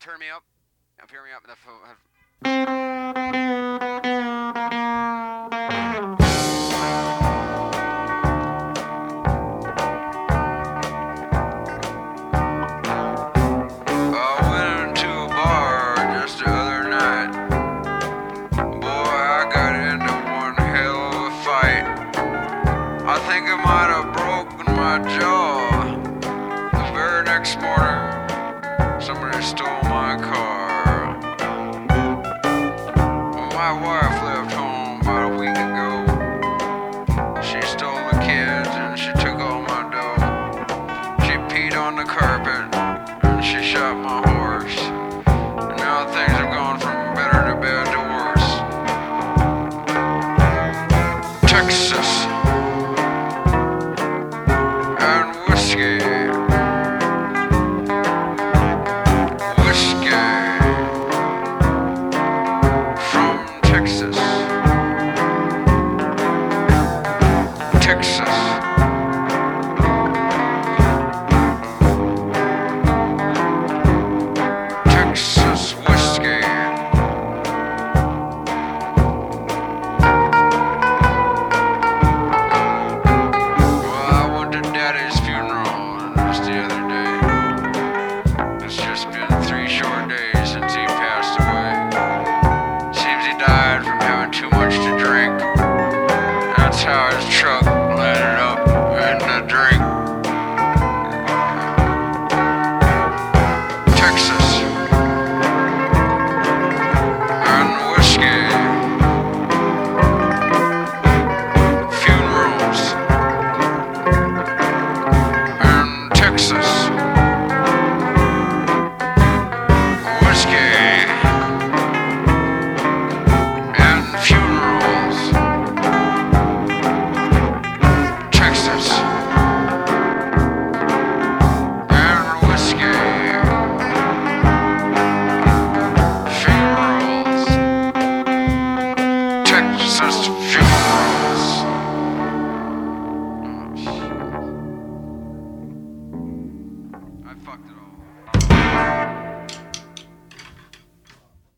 turn me up. Hear me up. I went into a bar just the other night. Boy, I got into one hell of a fight. I think I might have broken my jaw. The very next morning, somebody stole my car. My wife left home about a week ago. She stole the kids and she took all my dough. She peed on the carpet and she shot my horse. And now things have gone from better to bad to worse. Texas and whiskey. Texas. Texas whiskey. Well, I went to Daddy's funeral just the other day. It's just been 3 short days since he passed away. Seems he died from having too much to drink. That's how his truck landed up in the drink. Texas and whiskey. Funerals and Texas. Whiskey. Texas funerals. Oh, shit. I fucked it all.